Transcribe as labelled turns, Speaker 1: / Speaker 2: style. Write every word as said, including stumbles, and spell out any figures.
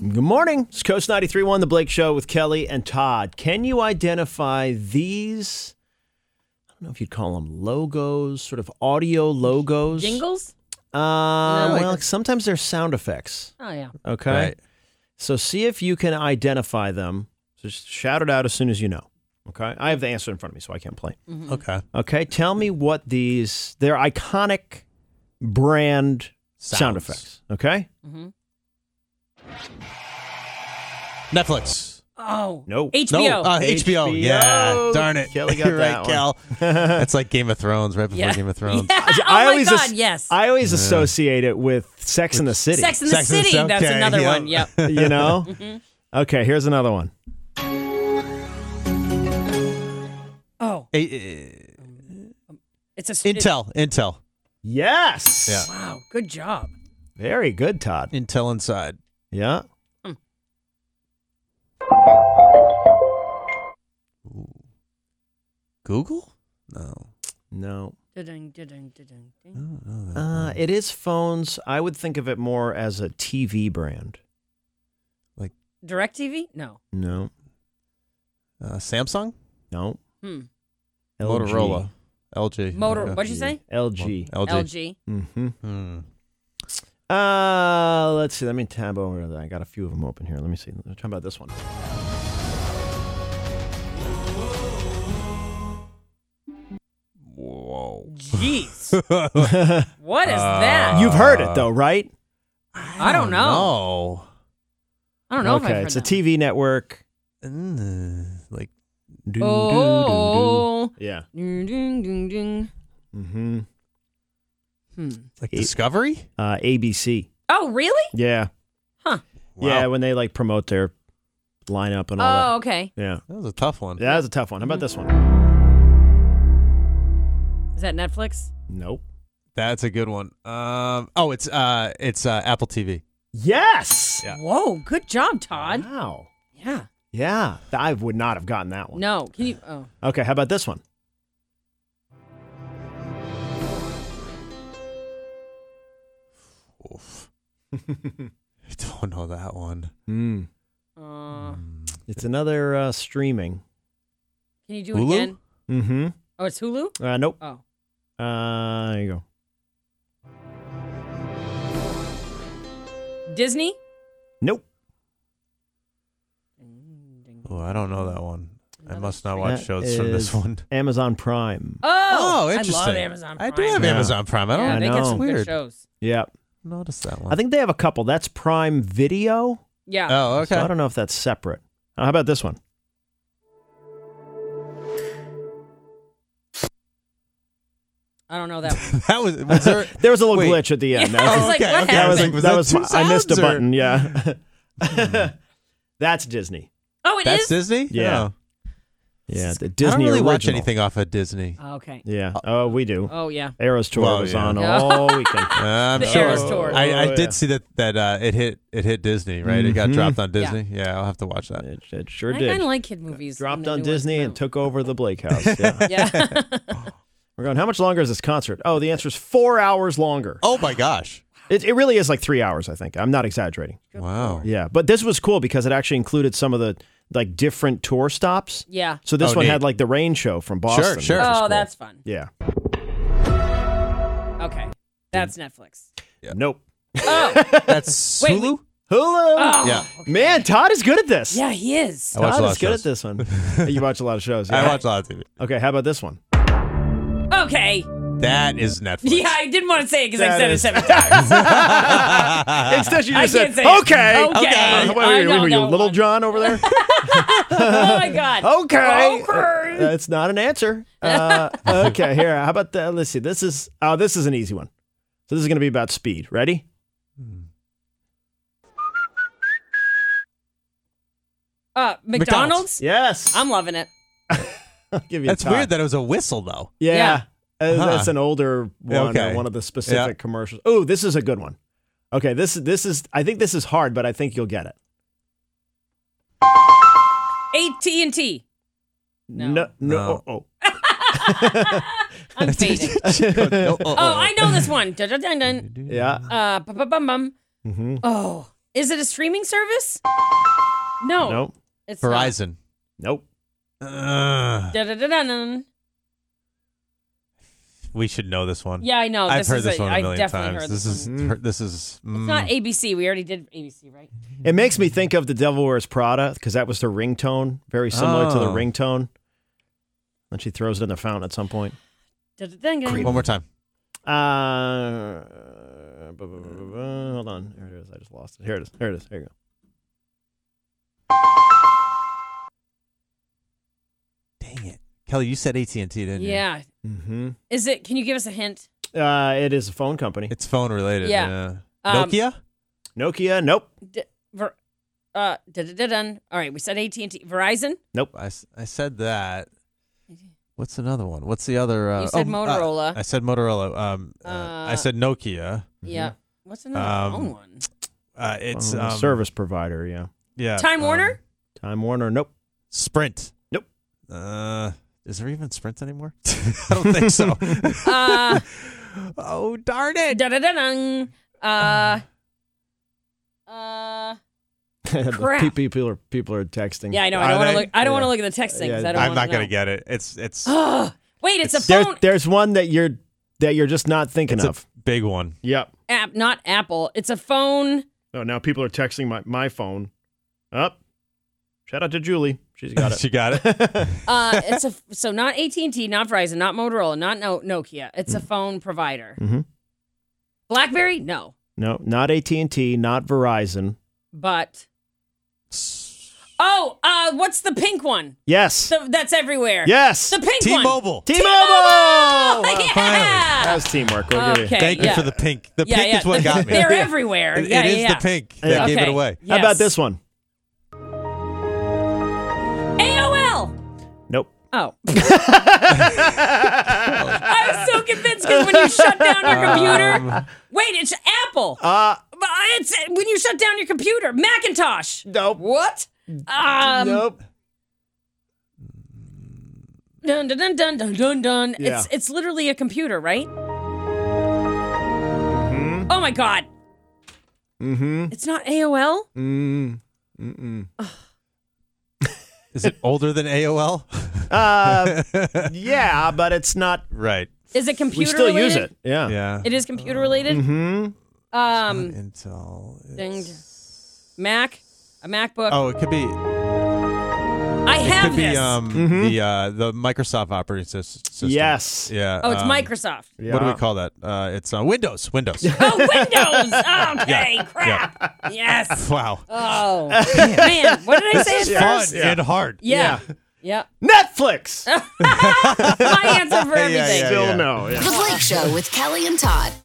Speaker 1: Good morning. It's Coast ninety-three point one, The Blake Show with Kelly and Todd. Can you identify these, I don't know if you'd call them logos, sort of audio logos?
Speaker 2: Jingles?
Speaker 1: Uh,
Speaker 2: No,
Speaker 1: well,
Speaker 2: like-
Speaker 1: sometimes they're sound effects.
Speaker 2: Oh, yeah.
Speaker 1: Okay.
Speaker 3: Right.
Speaker 1: So see if you can identify them. Just shout it out as soon as you know. Okay. I have the answer in front of me, so I can't play.
Speaker 2: Mm-hmm.
Speaker 3: Okay.
Speaker 1: Okay. Tell me what these, they're iconic brand sound
Speaker 3: Sounds.
Speaker 1: effects. Okay.
Speaker 2: Mm-hmm.
Speaker 3: Netflix.
Speaker 2: Oh.
Speaker 1: No.
Speaker 2: H B O.
Speaker 3: No, uh, H B O.
Speaker 1: H B O.
Speaker 3: Yeah. Darn it.
Speaker 1: Kelly got
Speaker 3: You're
Speaker 1: that
Speaker 3: right,
Speaker 1: one.
Speaker 3: Cal. That's like Game of Thrones, right before
Speaker 2: yeah.
Speaker 3: Game of Thrones.
Speaker 2: Yeah. Oh,
Speaker 1: I
Speaker 2: my
Speaker 1: always
Speaker 2: God,
Speaker 1: as-
Speaker 2: yes.
Speaker 1: I always associate it with Sex in the City.
Speaker 2: Sex in the
Speaker 3: Sex and the
Speaker 2: City.
Speaker 3: City,
Speaker 2: That's
Speaker 3: okay,
Speaker 2: another
Speaker 3: yep.
Speaker 2: one. Yep.
Speaker 1: You know?
Speaker 2: Mm-hmm.
Speaker 1: Okay, here's another one.
Speaker 2: Oh.
Speaker 3: Eh, eh,
Speaker 2: It's a...
Speaker 3: Intel. Intel.
Speaker 1: Yes.
Speaker 3: Yeah.
Speaker 2: Wow. Good job.
Speaker 1: Very good, Todd.
Speaker 3: Intel Inside.
Speaker 1: Yeah.
Speaker 3: Google? No.
Speaker 1: No.
Speaker 2: Da-ding, da-ding, da-ding,
Speaker 3: I
Speaker 2: ding.
Speaker 3: don't know that
Speaker 1: Uh,
Speaker 3: one.
Speaker 1: it is phones. I would think of it more as a T V brand.
Speaker 2: DirecTV? No.
Speaker 1: No.
Speaker 3: Uh, Samsung?
Speaker 1: No.
Speaker 2: Hmm.
Speaker 1: L G.
Speaker 3: Motorola. L G.
Speaker 2: Motor...
Speaker 3: Yeah.
Speaker 2: What'd you say?
Speaker 1: L G.
Speaker 3: L G.
Speaker 2: L G.
Speaker 1: Mm-hmm.
Speaker 3: Hmm.
Speaker 1: Uh, let's see. Let me tab over that. I got a few of them open here. Let me see. Let's talk about this one.
Speaker 3: Whoa.
Speaker 2: Jeez. What is that?
Speaker 1: You've heard it though, right?
Speaker 2: I don't know.
Speaker 3: No.
Speaker 2: I don't know if I've
Speaker 1: Okay,
Speaker 2: heard
Speaker 1: it's a
Speaker 2: that.
Speaker 1: T V network.
Speaker 3: Mm, like
Speaker 1: Do, do, do,
Speaker 2: Oh.
Speaker 1: do. Yeah.
Speaker 2: Ding, ding, ding, ding.
Speaker 1: Mm-hmm.
Speaker 2: Hmm.
Speaker 3: like
Speaker 1: Eight.
Speaker 3: Discovery?
Speaker 1: Uh, A B C.
Speaker 2: Oh, really?
Speaker 1: Yeah.
Speaker 2: Huh.
Speaker 1: Yeah,
Speaker 3: Wow.
Speaker 1: when they like promote their lineup and
Speaker 2: Oh,
Speaker 1: all
Speaker 2: okay.
Speaker 1: that. Yeah.
Speaker 3: That was a tough one.
Speaker 1: Yeah, that's a tough one. How about this one?
Speaker 2: Is that Netflix?
Speaker 1: Nope.
Speaker 3: That's a good one. Um. Oh, it's uh, it's uh, Apple T V.
Speaker 1: Yes.
Speaker 3: Yeah.
Speaker 2: Whoa, good job, Todd.
Speaker 1: Wow.
Speaker 2: Yeah.
Speaker 1: Yeah. I would not have gotten that one.
Speaker 2: No, can you? Oh,
Speaker 1: Okay, how about this one?
Speaker 3: Oof. I don't know that one.
Speaker 1: Mm.
Speaker 2: uh,
Speaker 1: It's another uh, streaming.
Speaker 2: can you do it
Speaker 3: Hulu?
Speaker 2: again?
Speaker 1: Mm-hmm.
Speaker 2: Oh, it's Hulu.
Speaker 1: Uh, nope.
Speaker 2: Oh,
Speaker 1: Uh, there you go.
Speaker 2: Disney.
Speaker 1: Nope.
Speaker 3: Oh, I don't know that one. I
Speaker 2: Another
Speaker 3: must not
Speaker 2: stream.
Speaker 3: watch
Speaker 1: That
Speaker 3: shows from this
Speaker 1: is
Speaker 3: one.
Speaker 1: Amazon Prime.
Speaker 2: Oh,
Speaker 3: Oh, interesting.
Speaker 2: I love Amazon Prime.
Speaker 3: I do have
Speaker 1: Yeah.
Speaker 3: Amazon Prime. I don't
Speaker 2: Yeah,
Speaker 1: I
Speaker 2: they
Speaker 1: know.
Speaker 2: get some good
Speaker 3: Weird.
Speaker 2: shows.
Speaker 1: Yeah.
Speaker 3: notice that one.
Speaker 1: I think they have a couple. That's Prime Video.
Speaker 2: Yeah.
Speaker 3: Oh, okay.
Speaker 1: So I don't know if that's separate. Uh, how about this one?
Speaker 2: I don't know that.
Speaker 3: that was. Was there?
Speaker 1: There was a little
Speaker 3: Wait.
Speaker 1: glitch at the end.
Speaker 2: Yeah,
Speaker 1: That
Speaker 2: I
Speaker 1: was-
Speaker 2: was like,
Speaker 3: okay,
Speaker 2: what
Speaker 3: okay.
Speaker 1: that was,
Speaker 2: happened?
Speaker 3: Was
Speaker 1: that
Speaker 3: that
Speaker 1: was
Speaker 3: two
Speaker 1: my- I missed a
Speaker 3: sounds, or-
Speaker 1: button. Yeah. That's Disney.
Speaker 2: Oh, it
Speaker 3: That's
Speaker 2: is.
Speaker 3: Disney.
Speaker 1: Yeah.
Speaker 3: Oh.
Speaker 1: Yeah, the
Speaker 3: I
Speaker 1: Disney
Speaker 3: don't really
Speaker 1: original.
Speaker 3: watch anything off of Disney.
Speaker 2: Oh, okay.
Speaker 1: Yeah. Oh, we do.
Speaker 2: Oh, yeah.
Speaker 1: Eras Tour
Speaker 3: Well,
Speaker 1: was
Speaker 3: yeah.
Speaker 1: on
Speaker 2: Yeah.
Speaker 1: all weekend.
Speaker 3: Uh, I'm
Speaker 2: The
Speaker 3: sure.
Speaker 2: Eras Tour.
Speaker 3: I, I
Speaker 1: Oh,
Speaker 3: did
Speaker 1: yeah.
Speaker 3: see that that uh, it hit it hit Disney, right? It got
Speaker 1: Mhm.
Speaker 3: dropped on Disney. Yeah. I'll have to watch that.
Speaker 1: It, it sure
Speaker 2: I
Speaker 1: did.
Speaker 2: kind of like kid movies. when
Speaker 1: Dropped
Speaker 2: the
Speaker 1: on
Speaker 2: new ones
Speaker 1: Disney
Speaker 2: come
Speaker 1: and
Speaker 2: out.
Speaker 1: took over the Blake House. Yeah.
Speaker 2: Yeah.
Speaker 1: We're going, how much longer is this concert? Oh, the answer is four hours longer.
Speaker 3: Oh my gosh!
Speaker 1: It, it really is like three hours, I think. I'm not exaggerating.
Speaker 3: Wow.
Speaker 1: Yeah. But this was cool because it actually included some of the like different tour stops.
Speaker 2: Yeah.
Speaker 1: So this
Speaker 3: Oh,
Speaker 1: one
Speaker 3: neat.
Speaker 1: had like the rain show from Boston.
Speaker 3: sure.
Speaker 1: which was
Speaker 2: Oh,
Speaker 1: cool.
Speaker 2: that's fun.
Speaker 1: Yeah.
Speaker 2: Okay. That's Netflix.
Speaker 3: Yeah.
Speaker 1: Nope.
Speaker 2: Oh.
Speaker 3: That's
Speaker 2: Wait,
Speaker 3: Hulu.
Speaker 1: Hulu.
Speaker 2: Oh.
Speaker 3: Yeah.
Speaker 1: Man, Todd is good at this.
Speaker 2: Yeah, he is.
Speaker 3: I watch a
Speaker 1: Todd
Speaker 3: lot
Speaker 1: is
Speaker 3: of
Speaker 1: good
Speaker 3: shows.
Speaker 1: at this one. You watch a lot of shows.
Speaker 3: I
Speaker 1: yeah.
Speaker 3: watch a lot of T V.
Speaker 1: Okay, how about this one?
Speaker 2: Okay.
Speaker 3: That is Netflix.
Speaker 2: Yeah, I didn't want to say it because I
Speaker 1: That
Speaker 2: said
Speaker 1: is-
Speaker 2: it seven times.
Speaker 1: Instead, you
Speaker 2: I
Speaker 1: just
Speaker 2: can't
Speaker 1: said,
Speaker 2: say it.
Speaker 1: okay.
Speaker 2: Okay.
Speaker 1: Uh, wait, wait,
Speaker 2: I
Speaker 1: wait,
Speaker 2: know
Speaker 1: were you
Speaker 2: that
Speaker 1: Little
Speaker 2: one.
Speaker 1: John over there?
Speaker 2: Oh, my God.
Speaker 1: Okay.
Speaker 2: Okay.
Speaker 1: That's not an answer. Uh, okay, here. How about that? Let's see. This is, oh, this is an easy one. So this is going to be about speed. Ready?
Speaker 2: Uh, McDonald's?
Speaker 1: Yes.
Speaker 2: I'm loving it.
Speaker 1: I'll give you
Speaker 3: That's
Speaker 1: a tie.
Speaker 3: weird that it was a whistle though.
Speaker 1: Yeah.
Speaker 2: Yeah.
Speaker 1: Uh,
Speaker 3: Huh.
Speaker 1: That's an older one,
Speaker 3: Okay.
Speaker 1: or one of the specific
Speaker 3: Yeah.
Speaker 1: commercials. Oh, this is a good one. Okay, this this is. I think this is hard, but I think you'll get it.
Speaker 2: A T and T. No.
Speaker 1: no, no.
Speaker 3: No.
Speaker 1: Oh,
Speaker 2: I'm fading.
Speaker 3: oh,
Speaker 2: Oh, I know this one. Dun, dun, dun, dun.
Speaker 1: oh. Yeah.
Speaker 2: Uh, bum, bum, bum, bum.
Speaker 1: Mm-hmm.
Speaker 2: Oh, Is it a streaming service? No.
Speaker 1: Nope.
Speaker 2: It's
Speaker 3: Verizon.
Speaker 1: Nope.
Speaker 3: Uh,
Speaker 2: Not.
Speaker 3: we should know this one.
Speaker 2: Yeah, I know.
Speaker 3: I've
Speaker 2: this
Speaker 3: heard
Speaker 2: is
Speaker 3: this
Speaker 2: a,
Speaker 3: one a
Speaker 2: I've
Speaker 3: million
Speaker 2: definitely
Speaker 3: times.
Speaker 2: heard
Speaker 3: This
Speaker 2: this.
Speaker 3: is
Speaker 2: one.
Speaker 3: this is. Mm.
Speaker 2: It's not A B C. We already did A B C, right?
Speaker 1: It makes me think of the Devil Wears Prada because that was the ringtone, very similar to the
Speaker 3: Oh.
Speaker 1: ringtone. And she throws it in the fountain at some point.
Speaker 2: Dun-dun-dun-dun.
Speaker 3: One more time.
Speaker 1: Uh, bu- bu- bu- bu- bu- hold on. Here it is. I just lost it. Here it is. Here it is. Here you go.
Speaker 3: Dang it, Kelly! You said A T and T, didn't you?
Speaker 2: Yeah.
Speaker 1: Mm-hmm.
Speaker 2: Is it? Can you give us a hint?
Speaker 1: Uh, it is a phone company.
Speaker 3: It's phone related.
Speaker 2: Yeah.
Speaker 3: Yeah.
Speaker 2: Um,
Speaker 3: Nokia.
Speaker 1: Nokia. Nope.
Speaker 2: D- ver- uh, dun-dun-dun-dun. All right, we said A T and T. Verizon.
Speaker 1: Nope.
Speaker 3: I, s- I said that. What's another one? What's the other? Uh,
Speaker 2: You said
Speaker 3: oh,
Speaker 2: Motorola.
Speaker 3: Uh, I said Motorola. Um, uh,
Speaker 2: Uh,
Speaker 3: I said Nokia.
Speaker 2: Yeah. What's another
Speaker 3: Um,
Speaker 2: phone one?
Speaker 3: Uh, it's
Speaker 1: Uh,
Speaker 3: um,
Speaker 1: service provider. Yeah.
Speaker 3: Yeah.
Speaker 2: Time
Speaker 3: um,
Speaker 2: Warner.
Speaker 1: Time Warner. Nope.
Speaker 3: Sprint.
Speaker 1: Nope.
Speaker 3: Uh, is there even Sprint anymore? I don't think so.
Speaker 2: Uh,
Speaker 3: oh darn it!
Speaker 2: dun-dun-dun-dun. Uh. Uh. Crap.
Speaker 1: people are people are texting.
Speaker 2: Yeah, I know. I
Speaker 3: Are
Speaker 2: don't want to
Speaker 3: they?
Speaker 2: look. I don't want to
Speaker 1: Yeah.
Speaker 2: look at the text thing because
Speaker 1: Yeah,
Speaker 2: I don't
Speaker 3: I'm
Speaker 2: wanna
Speaker 3: not gonna
Speaker 2: know.
Speaker 3: get it. It's it's
Speaker 2: Ugh. Wait, it's a
Speaker 1: There,
Speaker 2: phone
Speaker 1: there's one that you're that you're just not thinking
Speaker 3: it's a
Speaker 1: of.
Speaker 3: big one.
Speaker 1: Yep.
Speaker 2: app, not Apple. It's a phone.
Speaker 1: Oh, now people are texting my, my phone. Up. Shout out to Julie. She's got it.
Speaker 3: She got it.
Speaker 2: Uh, it's a so not A T and T, not Verizon, not Motorola, not no, Nokia. It's a phone provider.
Speaker 1: Mhm.
Speaker 2: BlackBerry, no,
Speaker 1: No, not A T and T, not Verizon.
Speaker 2: but oh, uh, what's the pink one?
Speaker 1: Yes.
Speaker 2: So that's everywhere.
Speaker 1: Yes.
Speaker 2: the pink one.
Speaker 3: T-Mobile.
Speaker 1: T-Mobile.
Speaker 2: Oh,
Speaker 1: Wow,
Speaker 2: yeah.
Speaker 1: finally. That was teamwork. We'll give you-
Speaker 2: Okay.
Speaker 3: Thank you
Speaker 2: yeah.
Speaker 3: for the pink. The
Speaker 2: Yeah,
Speaker 3: pink
Speaker 2: yeah.
Speaker 3: is what got me.
Speaker 2: They're everywhere.
Speaker 3: It-
Speaker 2: yeah,
Speaker 3: it is
Speaker 2: yeah, yeah.
Speaker 3: the pink that
Speaker 1: Yeah.
Speaker 3: gave it
Speaker 2: Okay.
Speaker 3: away.
Speaker 1: How about
Speaker 2: Yes.
Speaker 1: this one?
Speaker 2: A O L.
Speaker 1: Nope.
Speaker 2: Oh. I was so convinced because when you shut down your computer,
Speaker 3: Um,
Speaker 2: wait, it's Apple.
Speaker 1: Uh,
Speaker 2: But it's when you shut down your computer, Macintosh.
Speaker 1: nope.
Speaker 2: What? Um,
Speaker 1: Nope.
Speaker 2: Dun dun dun dun dun dun dun.
Speaker 1: Yeah.
Speaker 2: It's it's literally a computer, right?
Speaker 1: Mm-hmm.
Speaker 2: Oh my god!
Speaker 1: Mm-hmm.
Speaker 2: It's not A O L.
Speaker 1: Mm. Mm-mm.
Speaker 3: Is it older than A O L?
Speaker 1: Uh, yeah, but it's not.
Speaker 3: Right.
Speaker 2: Is it computer?
Speaker 1: We still
Speaker 2: related?
Speaker 1: use it. Yeah.
Speaker 3: Yeah.
Speaker 2: It is computer related.
Speaker 1: Mm-hmm.
Speaker 2: Um,
Speaker 3: Intel.
Speaker 2: ding.
Speaker 3: it's-
Speaker 2: Mac, a MacBook.
Speaker 3: Oh, it could be.
Speaker 2: I
Speaker 3: It
Speaker 2: have
Speaker 3: could be
Speaker 2: this.
Speaker 3: um
Speaker 1: Mhm.
Speaker 3: the uh the Microsoft operating sys- system.
Speaker 1: Yes.
Speaker 3: Yeah.
Speaker 2: oh, it's
Speaker 3: um,
Speaker 2: Microsoft.
Speaker 1: Yeah.
Speaker 3: What do we call that? Uh, it's uh, Windows. Windows.
Speaker 2: Oh, Windows. Okay,
Speaker 3: Yeah.
Speaker 2: crap. Yes.
Speaker 3: Wow.
Speaker 2: Oh man, what did I say?
Speaker 3: It's
Speaker 2: at
Speaker 3: fun
Speaker 2: first?
Speaker 1: Yeah.
Speaker 3: and hard.
Speaker 2: Yeah. Yeah.
Speaker 1: Netflix.
Speaker 2: My answer for
Speaker 3: Yeah,
Speaker 2: everything.
Speaker 3: yeah,
Speaker 1: Still
Speaker 3: yeah.
Speaker 1: no. Yeah.
Speaker 4: The Blake Show with Kelly and Todd.